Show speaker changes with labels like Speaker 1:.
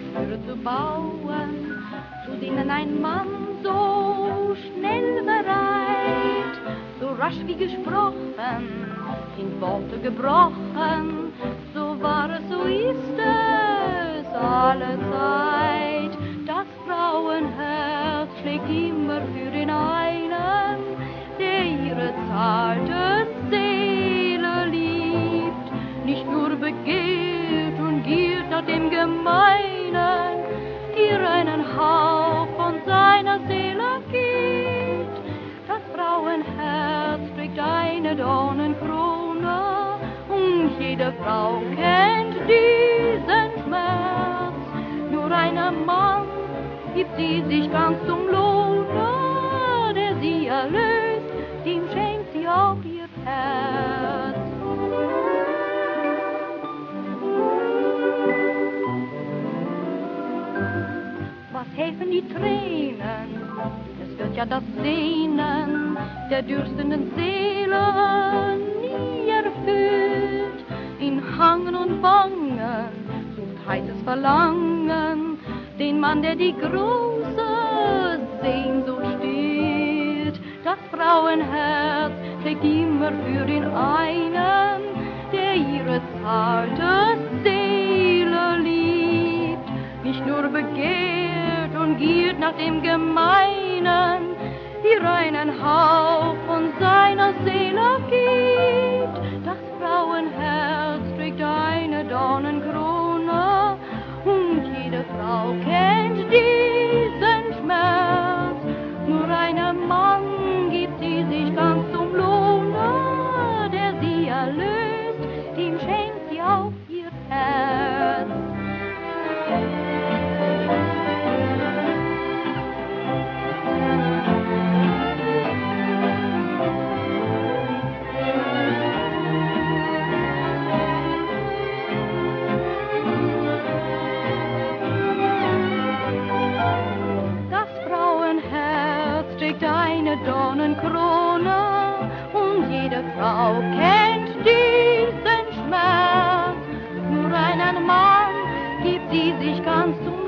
Speaker 1: Türe zu bauen, zu denen ein Mann so schnell bereit, so rasch wie gesprochen, in Worte gebrochen, so war es, so ist es alle Zeit. Das Frauenherz schlägt immer für den einen, der ihre zarte Seele liebt, nicht nur begehrt und giert nach dem Gemeinen, ihr einen Hauch von seiner Seele gibt. Das Frauenherz trägt eine Dornenkrone und jede Frau kennt diesen Schmerz. Nur einem Mann gibt sie sich ganz zum Lohne, der sie erlöst, dem schenkt sie auch ihr Herz. Was helfen die Tränen? Es wird ja das Sehnen der dürstenden Seele nie erfüllt. In Hangen und Wangen sucht heißes Verlangen den Mann, der die große Sehnsucht stillt. Das Frauenherz trägt immer für den einen, der ihre zarte Seele liebt, nicht nur begehrt und giert nach dem Gemeinen, ihr einen Hauch von seiner Seele gibt. Das Frauenherz trägt eine Dornenkrone und jede Frau kennt diesen Schmerz. Nur einem Mann gibt sie sich ganz zum Lohne, der sie erlöst, dem schenkt sie auch ihr Herz. Eine Dornenkrone und jede Frau kennt diesen Schmerz. Nur einen Mann gibt sie sich ganz zum